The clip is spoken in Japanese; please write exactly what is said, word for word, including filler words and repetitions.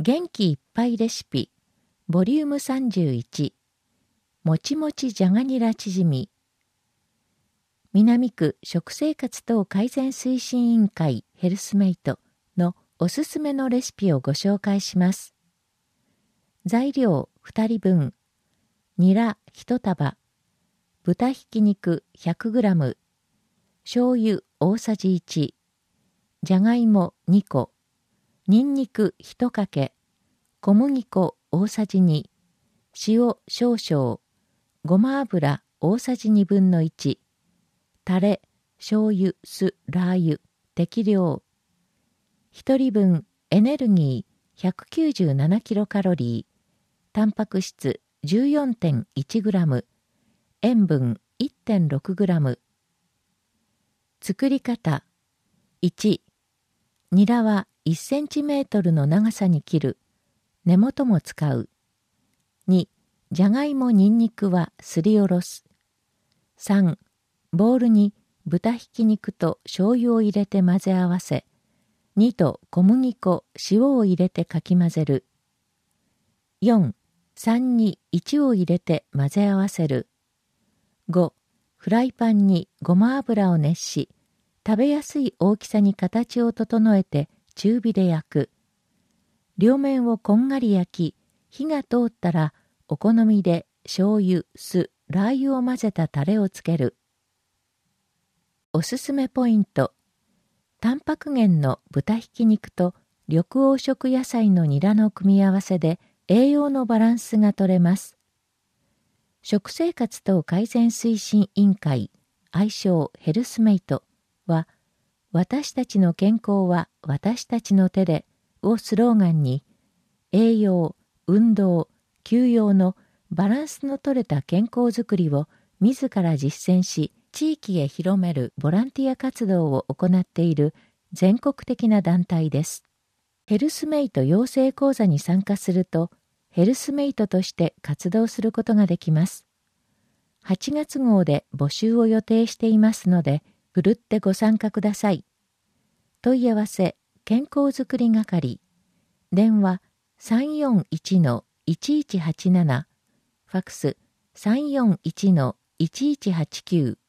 元気いっぱいレシピボリュームさんじゅういち、もちもちじゃがニラチヂミ。南区食生活等改善推進委員会ヘルスメイトのおすすめのレシピをご紹介します。材料ふたりぶん、ニラいちたば、豚ひき肉 ひゃくグラム、醤油大さじいち、じゃがいもにこ、にんにくいちかけ、小麦粉大さじに、塩少々、ごま油大さじにぶんのいち、タレ、醤油、酢、ラー油、適量。ひとりぶんエネルギー ひゃくきゅうじゅうななキロカロリー、タンパク質 じゅうよんてんいちグラム、塩分 いってんろくグラム。作り方。いち、ニラはいちセンチメートルの長さに切る。根元も使う。に、じゃがいもにんにくはすりおろす。さん、ボウルに豚ひき肉と醤油を入れて混ぜ合わせ、にと小麦粉、塩を入れてかき混ぜる。よん、さんにいちを入れて混ぜ合わせる。ご、フライパンにごま油を熱し、食べやすい大きさに形を整えて中火で焼く。両面をこんがり焼き、火が通ったらお好みで醤油、酢、ラー油を混ぜたタレをつける。おすすめポイント。タンパク源の豚ひき肉と緑黄色野菜のニラの組み合わせで栄養のバランスが取れます。食生活等改善推進委員会、愛称ヘルスメイトは、私たちの健康は私たちの手でをスローガンに、栄養、運動、休養のバランスの取れた健康づくりを自ら実践し、地域へ広めるボランティア活動を行っている全国的な団体です。ヘルスメイト養成講座に参加すると、ヘルスメイトとして活動することができます。はちがつ号で募集を予定していますので、ふるってご参加ください。問い合わせ、健康づくり係、電話 さんよんいちのいちいちはちなな、ファクス さんよんいちのいちいちはちきゅう、